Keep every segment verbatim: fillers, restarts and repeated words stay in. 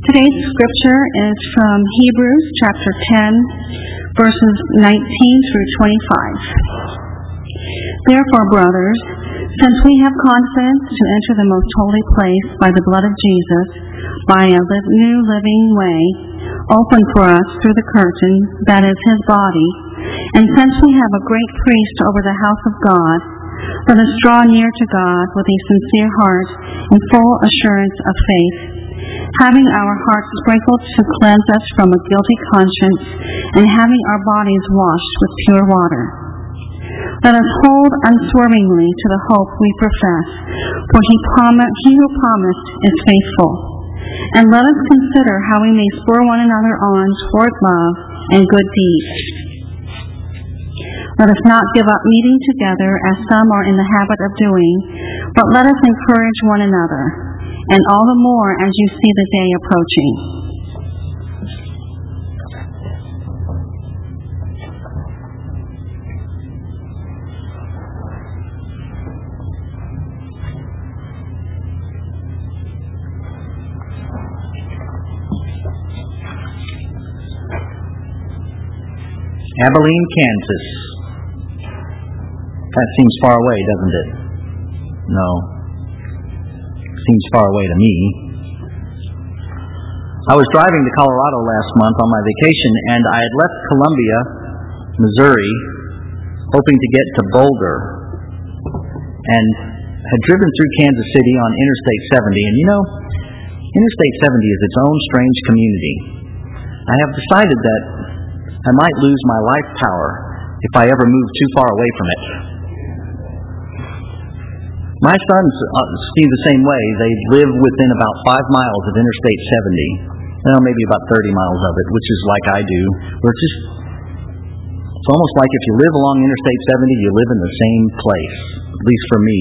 Today's scripture is from Hebrews chapter ten, verses nineteen through twenty-five. Therefore, brothers, since we have confidence to enter the most holy place by the blood of Jesus, by a li- new living way, open for us through the curtain that is his body, and since we have a great priest over the house of God, let us draw near to God with a sincere heart and full assurance of faith, having our hearts sprinkled to cleanse us from a guilty conscience, and having our bodies washed with pure water. Let us hold unswervingly to the hope we profess, for he, prom- he who promised is faithful. And let us consider how we may spur one another on toward love and good deeds. Let us not give up meeting together as some are in the habit of doing, but let us encourage one another, and all the more as you see the day approaching. Abilene, Kansas. That seems far away, doesn't it? No. Seems far away to me. I was driving to Colorado last month on my vacation, and I had left Columbia, Missouri, hoping to get to Boulder, and had driven through Kansas City on Interstate seventy. And you know, Interstate seventy is its own strange community. I have decided that I might lose my life power if I ever move too far away from it. My sons uh, see the same way. They live within about five miles of Interstate seventy. Well, maybe about thirty miles of it, which is like I do. Where it's just, it's almost like if you live along Interstate seventy, you live in the same place, at least for me.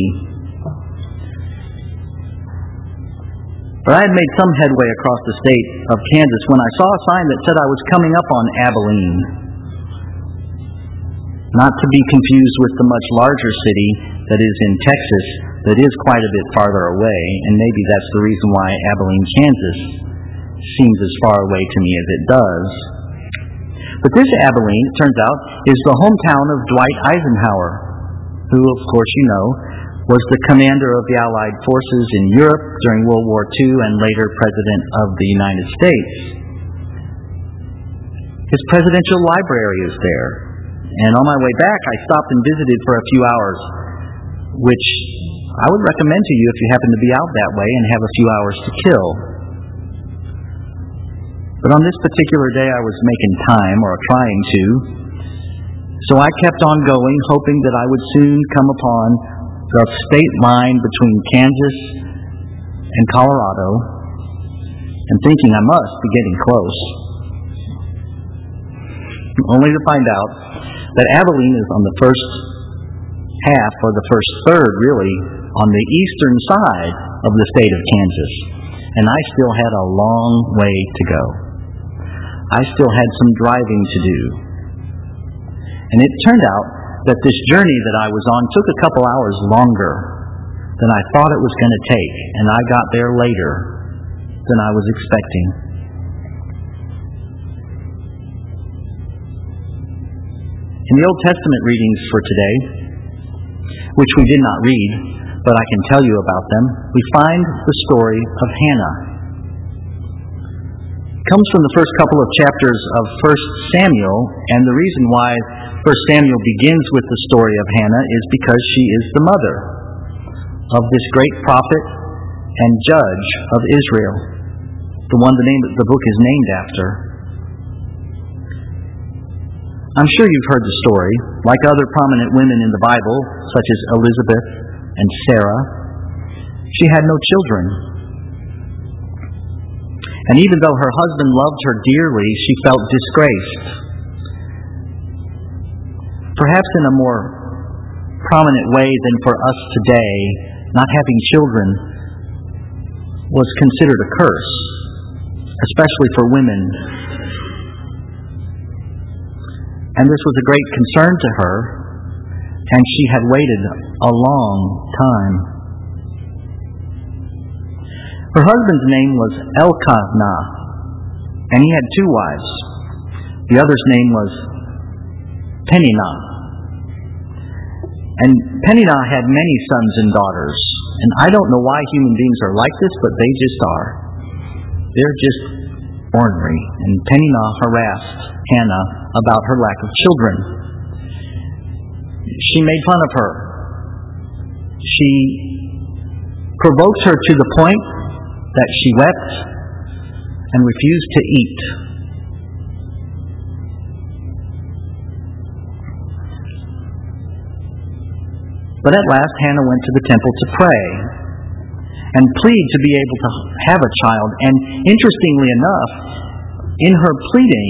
But I had made some headway across the state of Kansas when I saw a sign that said I was coming up on Abilene. Not to be confused with the much larger city that is in Texas, that is quite a bit farther away, and maybe that's the reason why Abilene, Kansas seems as far away to me as it does. But this Abilene, it turns out, is the hometown of Dwight Eisenhower, who, of course, you know, was the commander of the Allied forces in Europe during World War Two and later President of the United States. His presidential library is there. And on my way back, I stopped and visited for a few hours, which I would recommend to you if you happen to be out that way and have a few hours to kill. But on this particular day, I was making time, or trying to, so I kept on going, hoping that I would soon come upon the state line between Kansas and Colorado, and thinking I must be getting close. Only to find out that Abilene is on the first half, or the first third, really, on the eastern side of the state of Kansas. And I still had a long way to go. I still had some driving to do. And it turned out that this journey that I was on took a couple hours longer than I thought it was going to take, and I got there later than I was expecting. In the Old Testament readings for today, which we did not read, but I can tell you about them, we find the story of Hannah. It comes from the first couple of chapters of First Samuel, and the reason why First Samuel begins with the story of Hannah is because she is the mother of this great prophet and judge of Israel, the one the name of the book is named after. I'm sure you've heard the story. Like other prominent women in the Bible, such as Elizabeth and Sarah, she had no children. And even though her husband loved her dearly, she felt disgraced. Perhaps in a more prominent way than for us today, not having children was considered a curse, especially for women. And this was a great concern to her, and she had waited a long time. Her husband's name was Elkanah, and he had two wives. The other's name was Peninnah. And Peninnah had many sons and daughters. And I don't know why human beings are like this, but they just are. They're just ornery. And Peninnah harassed Hannah about her lack of children. She made fun of her. She provoked her to the point that she wept and refused to eat. But at last Hannah went to the temple to pray and plead to be able to have a child. And interestingly enough, in her pleading,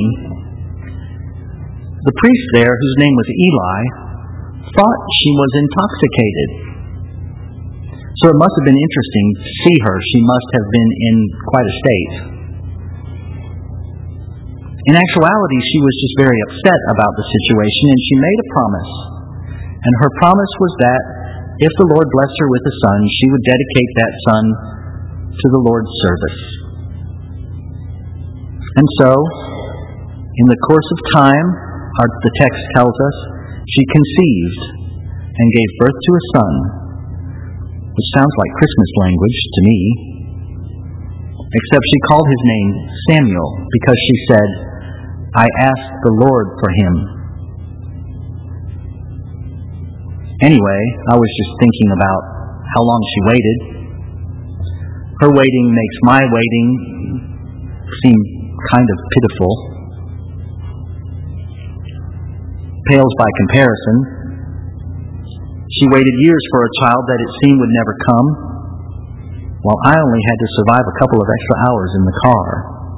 the priest there, whose name was Eli, thought she was intoxicated. So it must have been interesting to see her. She must have been in quite a state. In actuality, she was just very upset about the situation, and she made a promise. And her promise was that if the Lord blessed her with a son, she would dedicate that son to the Lord's service. And so, in the course of time, our, the text tells us, she conceived and gave birth to a son, which sounds like Christmas language to me, except she called his name Samuel because she said, I asked the Lord for him. Anyway, I was just thinking about how long she waited. Her waiting makes my waiting seem kind of pitiful. Pales by comparison. She waited years for a child that it seemed would never come, while I only had to survive a couple of extra hours in the car.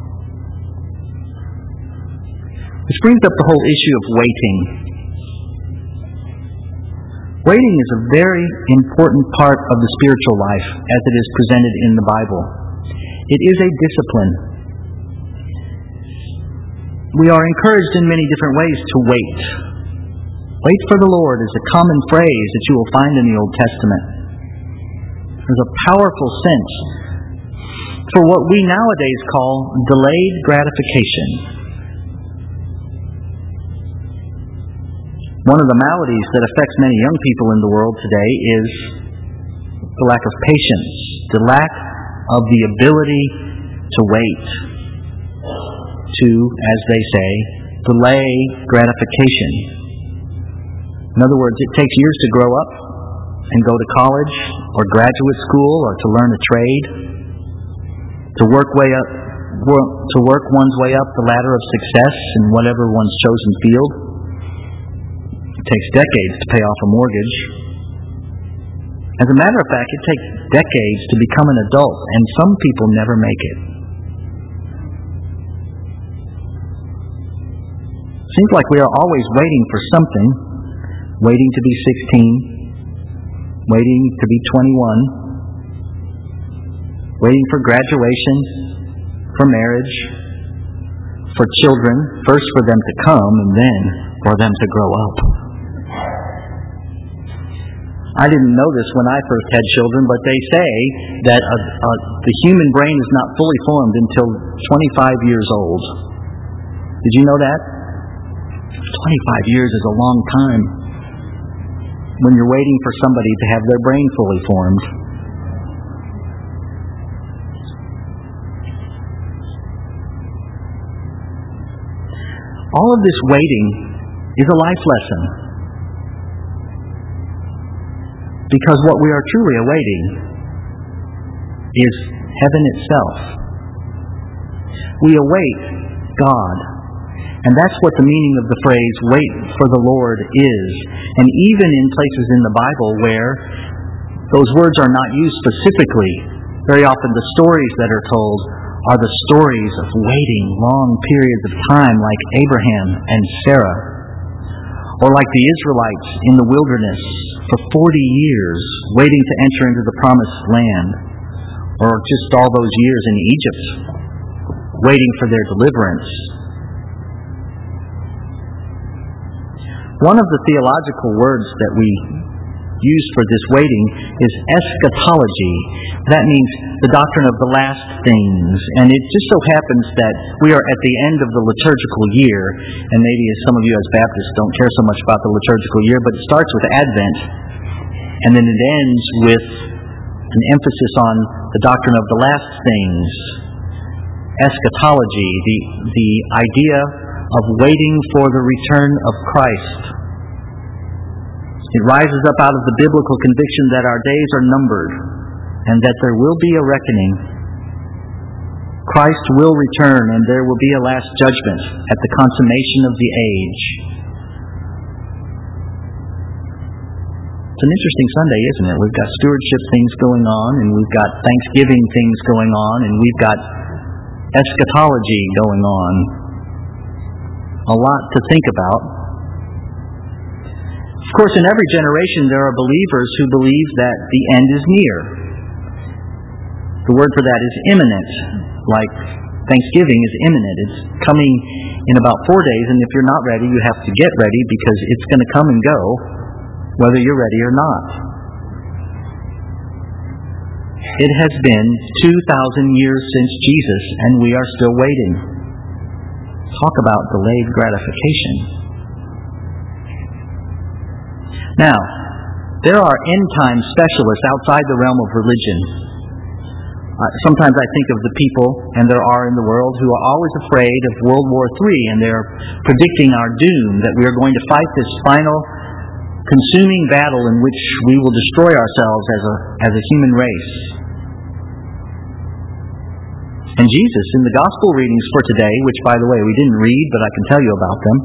Which brings up the whole issue of waiting. Waiting is a very important part of the spiritual life as it is presented in the Bible. It is a discipline. We are encouraged in many different ways to wait. Wait for the Lord is a common phrase that you will find in the Old Testament. There's a powerful sense for what we nowadays call delayed gratification. One of the maladies that affects many young people in the world today is the lack of patience, the lack of the ability to wait, to, as they say, delay gratification. In other words, it takes years to grow up and go to college or graduate school or to learn a trade, to work way up, to work one's way up the ladder of success in whatever one's chosen field. It takes decades to pay off a mortgage. As a matter of fact, it takes decades to become an adult, and some people never make it. Seems like we are always waiting for something, waiting to be sixteen, waiting to be twenty-one, waiting for graduation, for marriage, for children, first for them to come and then for them to grow up. I didn't know this when I first had children, but they say that uh, uh, the human brain is not fully formed until twenty-five years old. Did you know that? twenty-five years is a long time when you're waiting for somebody to have their brain fully formed. All of this waiting is a life lesson. Because what we are truly awaiting is heaven itself. We await God. And that's what the meaning of the phrase, wait for the Lord, is. And even in places in the Bible where those words are not used specifically, very often the stories that are told are the stories of waiting long periods of time, like Abraham and Sarah. Or like the Israelites in the wilderness for forty years, waiting to enter into the promised land. Or just all those years in Egypt, waiting for their deliverance. One of the theological words that we used for this waiting is eschatology. That means the doctrine of the last things. And it just so happens that we are at the end of the liturgical year, and maybe as some of you as Baptists don't care so much about the liturgical year, but it starts with Advent, and then it ends with an emphasis on the doctrine of the last things. Eschatology, the, the idea of waiting for the return of Christ. It rises up out of the biblical conviction that our days are numbered and that there will be a reckoning. Christ will return and there will be a last judgment at the consummation of the age. It's an interesting Sunday, isn't it? We've got stewardship things going on, and we've got Thanksgiving things going on, and we've got eschatology going on. A lot to think about. Of course, in every generation there are believers who believe that the end is near. The word for that is imminent. Like Thanksgiving is imminent. It's coming in about four days, and if you're not ready, you have to get ready because it's going to come and go, whether you're ready or not. It has been two thousand years since Jesus, and we are still waiting. Talk about delayed gratification. Now, there are end-time specialists outside the realm of religion. Uh, sometimes I think of the people, and there are in the world, who are always afraid of World War Three, and they're predicting our doom, that we are going to fight this final, consuming battle in which we will destroy ourselves as a, as a human race. And Jesus, in the gospel readings for today, which, by the way, we didn't read, but I can tell you about them,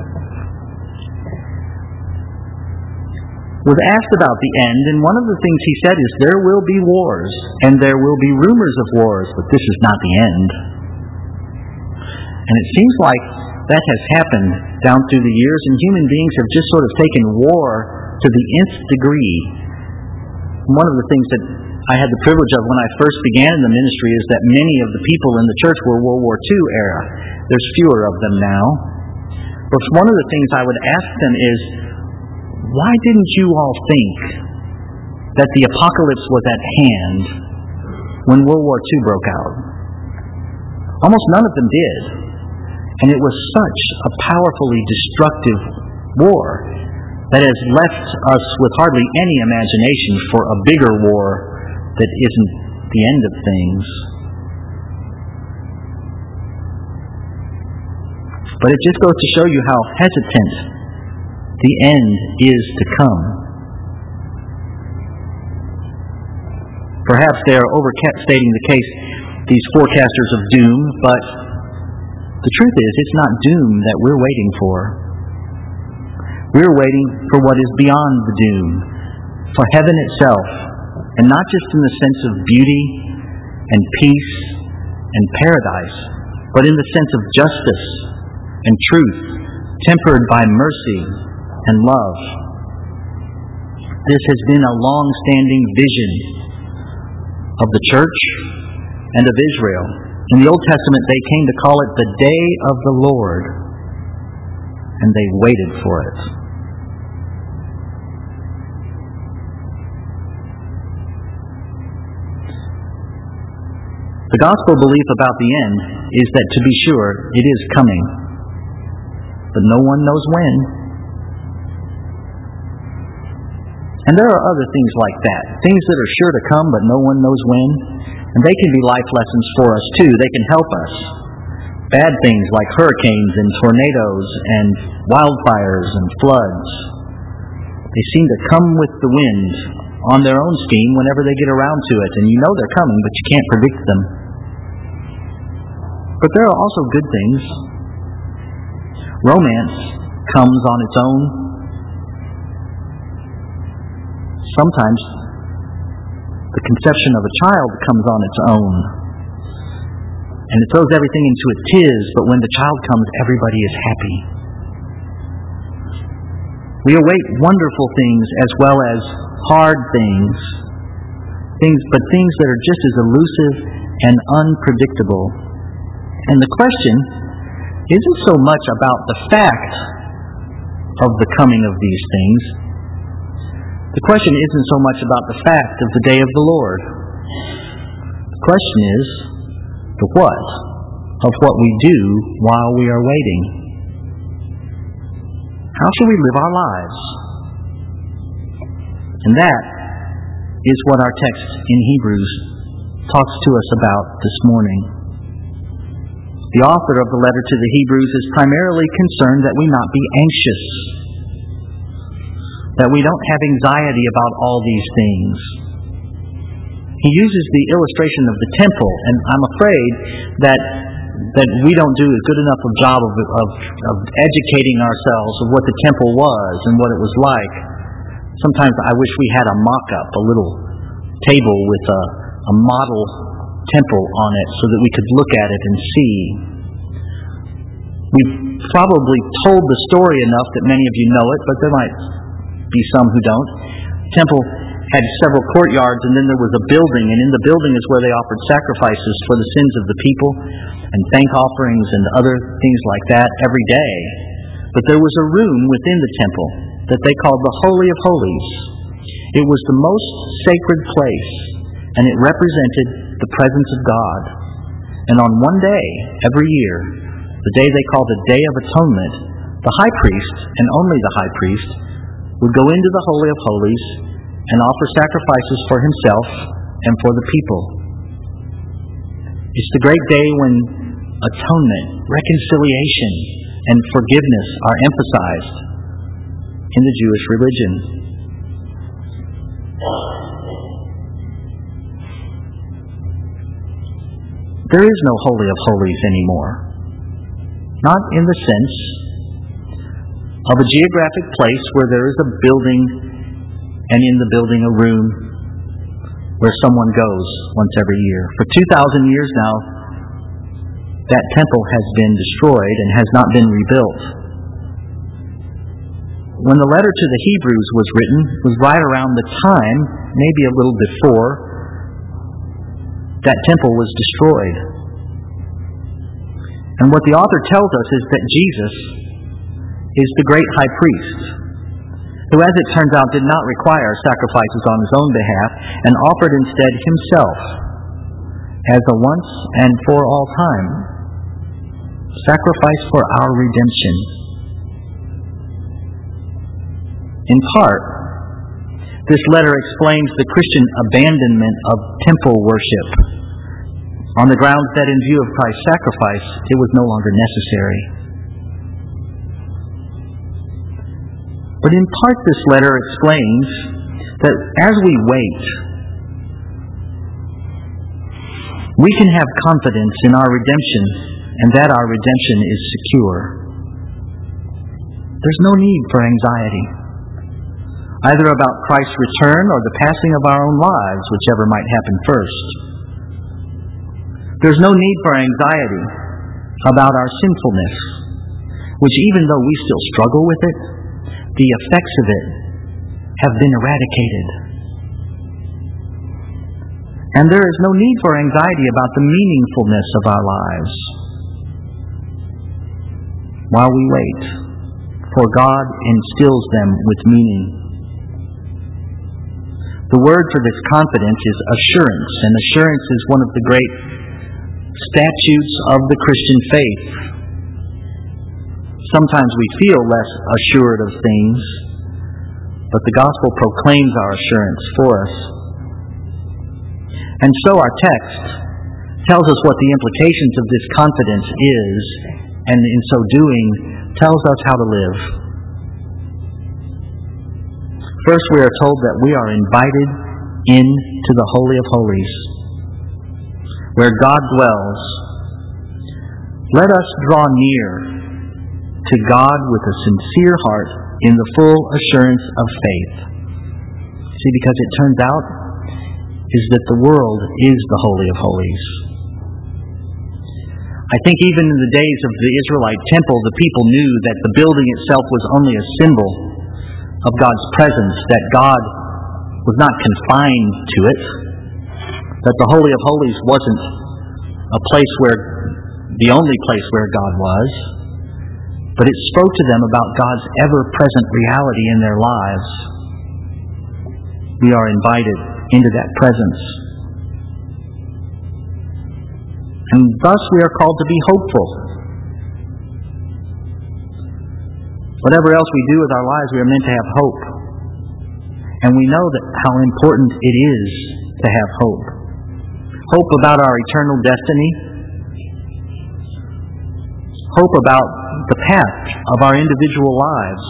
was asked about the end, and one of the things he said is, there will be wars, and there will be rumors of wars, but this is not the end. And it seems like that has happened down through the years, and human beings have just sort of taken war to the nth degree. One of the things that I had the privilege of when I first began in the ministry is that many of the people in the church were World War Two era. There's fewer of them now. But one of the things I would ask them is, why didn't you all think that the apocalypse was at hand when World War Two broke out? Almost none of them did. And it was such a powerfully destructive war that has left us with hardly any imagination for a bigger war that isn't the end of things. But it just goes to show you how hesitant the end is to come. Perhaps they are overstating the case, these forecasters of doom, but the truth is, it's not doom that we're waiting for. We're waiting for what is beyond the doom, for heaven itself, and not just in the sense of beauty and peace and paradise, but in the sense of justice and truth, tempered by mercy and love. This has been a long-standing vision of the church and of Israel. In the Old Testament, they came to call it the day of the Lord, and they waited for it. The gospel belief about the end is that, to be sure, it is coming, but no one knows when. And there are other things like that, things that are sure to come, but no one knows when. And they can be life lessons for us too. They can help us. Bad things like hurricanes and tornadoes and wildfires and floods. They seem to come with the wind on their own steam whenever they get around to it. And you know they're coming, but you can't predict them. But there are also good things. Romance comes on its own. Sometimes the conception of a child comes on its own. And it throws everything into a tiz, but when the child comes, everybody is happy. We await wonderful things as well as hard things, things, but things that are just as elusive and unpredictable. And the question isn't so much about the fact of the coming of these things, The question isn't so much about the fact of the day of the Lord. The question is the what of what we do while we are waiting. How should we live our lives? And that is what our text in Hebrews talks to us about this morning. The author of the letter to the Hebrews is primarily concerned that we not be anxious, that we don't have anxiety about all these things. He uses the illustration of the temple, and I'm afraid that that we don't do a good enough a job of, of, of educating ourselves of what the temple was and what it was like. Sometimes I wish we had a mock-up, a little table with a, a model temple on it so that we could look at it and see. We've probably told the story enough that many of you know it, but there might be some who don't. The temple had several courtyards, and then there was a building, and in the building is where they offered sacrifices for the sins of the people and thank offerings and other things like that every day. But there was a room within the temple that they called the Holy of Holies. It was the most sacred place, and it represented the presence of God. And on one day, every year, the day they called the Day of Atonement, the high priest, and only the high priest, would go into the Holy of Holies and offer sacrifices for himself and for the people. It's the great day when atonement, reconciliation, and forgiveness are emphasized in the Jewish religion. There is no Holy of Holies anymore. Not in the sense of a geographic place where there is a building, and in the building a room where someone goes once every year. For two thousand years now, that temple has been destroyed and has not been rebuilt. When the letter to the Hebrews was written, it was right around the time, maybe a little before, that temple was destroyed. And what the author tells us is that Jesus is the great high priest, who, as it turns out, did not require sacrifices on his own behalf, and offered instead himself as a once and for all time sacrifice for our redemption. In part, this letter explains the Christian abandonment of temple worship on the grounds that in view of Christ's sacrifice, it was no longer necessary. But in part, this letter explains that as we wait, we can have confidence in our redemption and that our redemption is secure. There's no need for anxiety, either about Christ's return or the passing of our own lives, whichever might happen first. There's no need for anxiety about our sinfulness, which even though we still struggle with it, the effects of it have been eradicated. And there is no need for anxiety about the meaningfulness of our lives while we wait, for God instills them with meaning. The word for this confidence is assurance, and assurance is one of the great statutes of the Christian faith. Sometimes we feel less assured of things, but the gospel proclaims our assurance for us. And so our text tells us what the implications of this confidence is, and in so doing, tells us how to live. First, we are told that we are invited into the Holy of Holies, where God dwells. Let us draw near to God with a sincere heart in the full assurance of faith. See, because it turns out is that the world is the Holy of Holies. I think even in the days of the Israelite temple, the people knew that the building itself was only a symbol of God's presence, that God was not confined to it, that the Holy of Holies wasn't a place where, the only place where God was, but it spoke to them about God's ever-present reality in their lives. we are invited into that presence. And thus we are called to be hopeful. Whatever else we do with our lives, we are meant to have hope. And we know that how important it is to have hope. Hope about our eternal destiny. Hope about the path of our individual lives.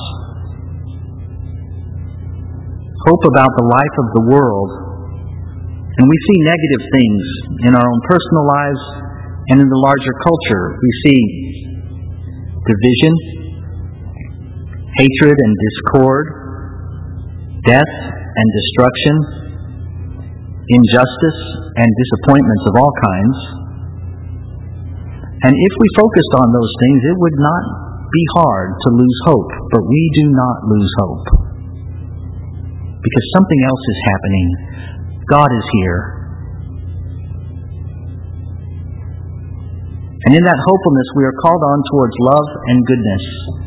Hope about the life of the world. And we see negative things in our own personal lives and in the larger culture. We see division, hatred and discord, death and destruction, injustice and disappointments of all kinds. And if we focused on those things, it would not be hard to lose hope. But we do not lose hope. Because something else is happening. God is here. And in that hopefulness, we are called on towards love and goodness.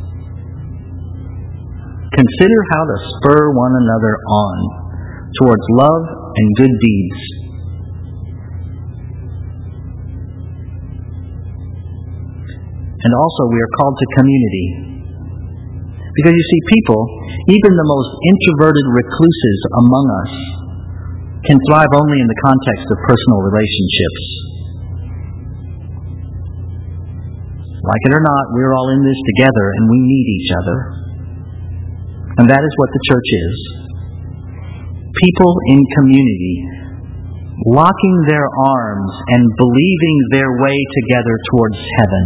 Consider how to spur one another on towards love and good deeds. And also we are called to community. Because you see, people, even the most introverted recluses among us, can thrive only in the context of personal relationships. Like it or not, we're all in this together and we need each other. And that is what the church is. People in community, locking their arms and believing their way together towards heaven.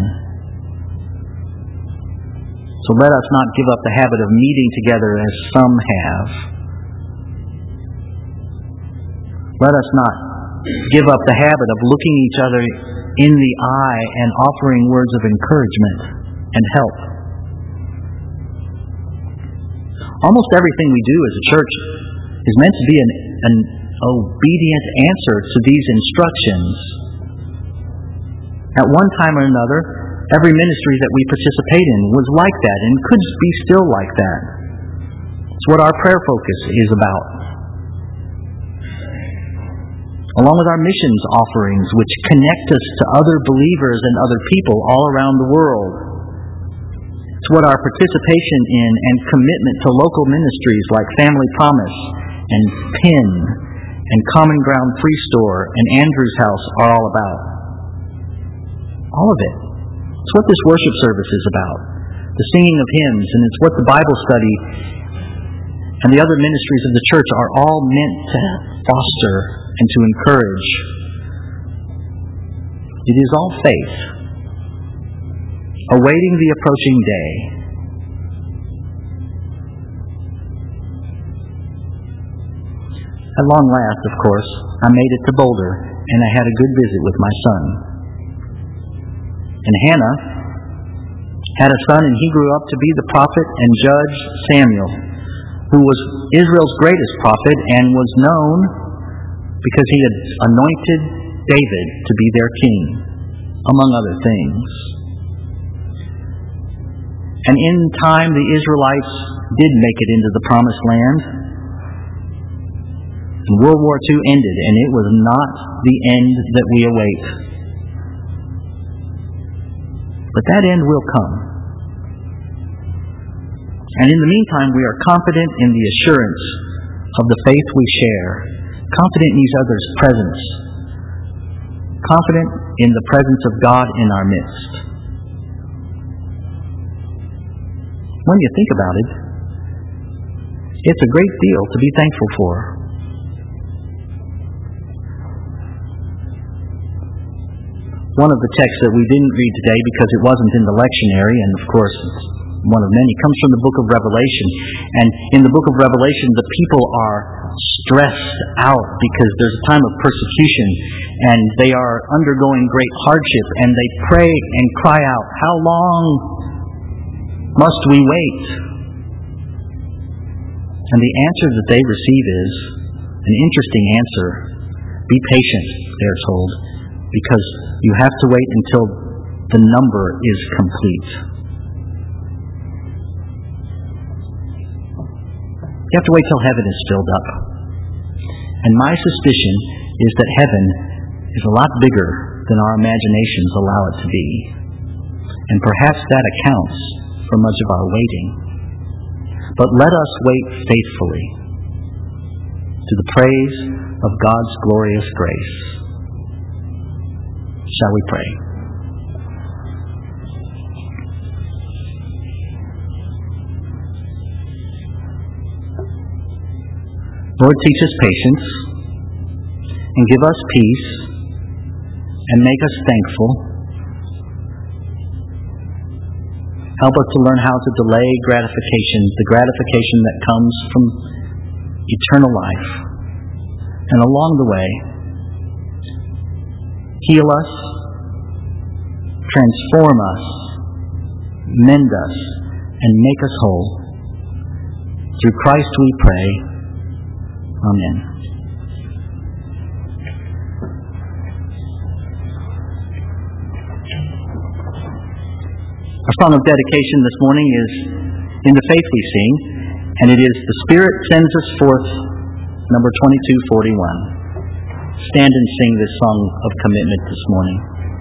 So let us not give up the habit of meeting together as some have. Let us not give up the habit of looking each other in the eye and offering words of encouragement and help. Almost everything we do as a church is meant to be an, an obedient answer to these instructions. At one time or another, every ministry that we participate in was like that and could be still like that. It's what our prayer focus is about. Along with our missions offerings, which connect us to other believers and other people all around the world. It's what our participation in and commitment to local ministries like Family Promise and P I N and Common Ground Free Store and Andrew's House are all about. All of it. It's what this worship service is about. The singing of hymns, and it's what the Bible study and the other ministries of the church are all meant to foster and to encourage. It is all faith, awaiting the approaching day. At long last, of course, I made it to Boulder, and I had a good visit with my son. And Hannah had a son, and he grew up to be the prophet and judge Samuel, who was Israel's greatest prophet and was known because he had anointed David to be their king, among other things. And in time, the Israelites did make it into the promised land. And World War Two ended, and it was not the end that we await. But that end will come. And in the meantime, we are confident in the assurance of the faith we share, confident in each other's presence, confident in the presence of God in our midst. When you think about it, it's a great deal to be thankful for. One of the texts that we didn't read today because it wasn't in the lectionary, and of course it's one of many, comes from the book of Revelation. And in the book of Revelation, the people are stressed out because there's a time of persecution and they are undergoing great hardship, and they pray and cry out, "How long must we wait?" And the answer that they receive is an interesting answer. Be patient, they're told, because you have to wait until the number is complete. You have to wait till heaven is filled up. And my suspicion is that heaven is a lot bigger than our imaginations allow it to be. And perhaps that accounts for much of our waiting. But let us wait faithfully to the praise of God's glorious grace. Shall we pray? Lord, teach us patience and give us peace and make us thankful. Help us to learn how to delay gratification, the gratification that comes from eternal life. And along the way, heal us, transform us, mend us, and make us whole. Through Christ we pray. Amen. Our song of dedication this morning is In the Faith We Sing, and it is The Spirit Sends Us Forth, number twenty-two forty-one. Stand and sing this song of commitment this morning.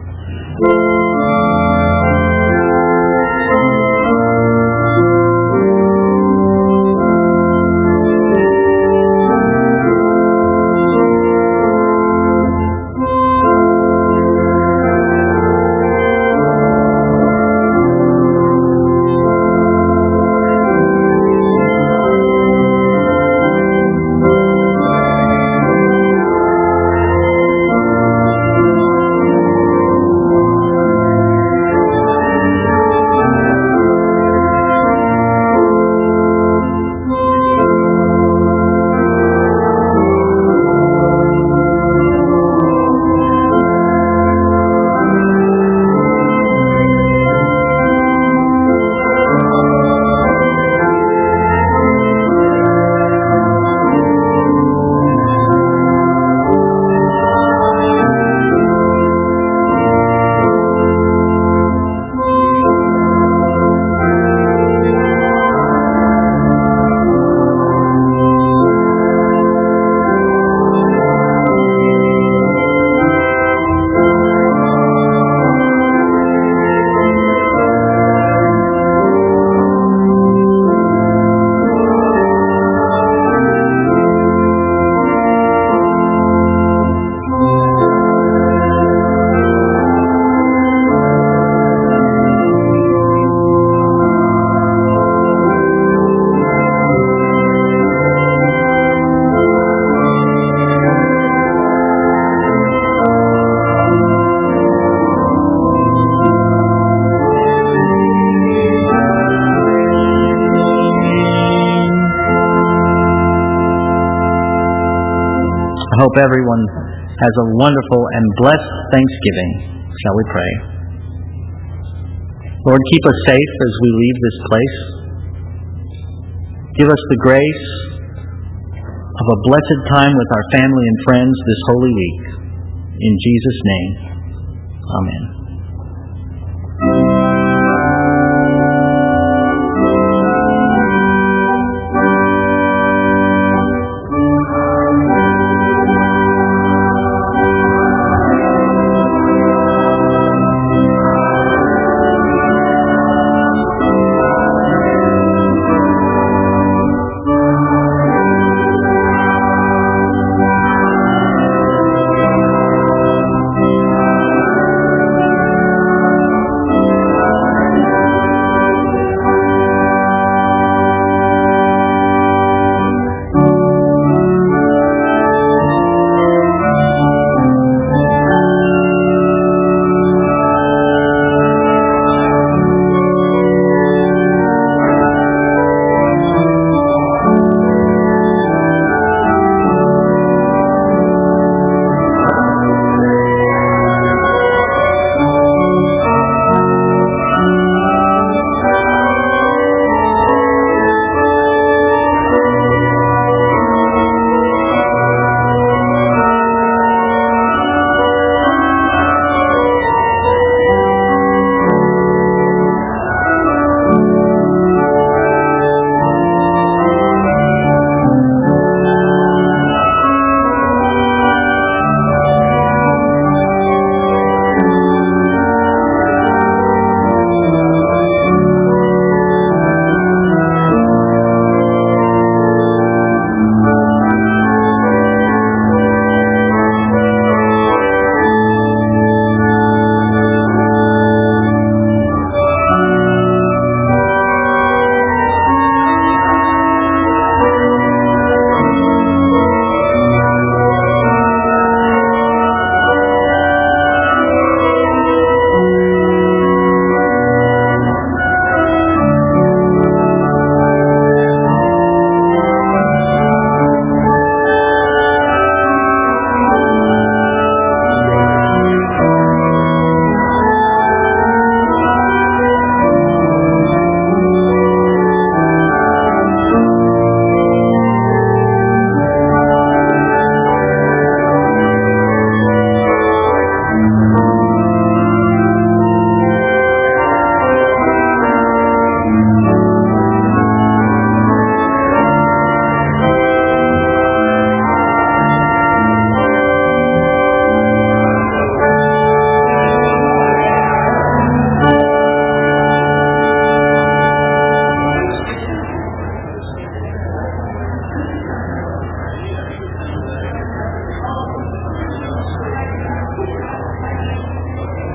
I hope everyone has a wonderful and blessed Thanksgiving. Shall we pray? Lord, keep us safe as we leave this place. Give us the grace of a blessed time with our family and friends this Holy Week. In Jesus' name, amen.